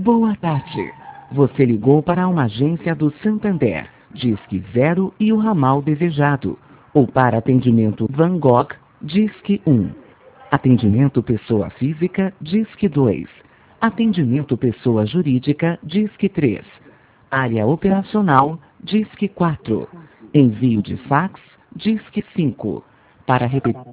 Boa tarde. Você ligou para uma agência do Santander, Disque 0 e o ramal desejado. Ou para atendimento Van Gogh, Disque 1. Atendimento pessoa física, Disque 2. Atendimento pessoa jurídica, Disque 3. Área operacional, Disque 4. Envio de fax, Disque 5. Para repetir.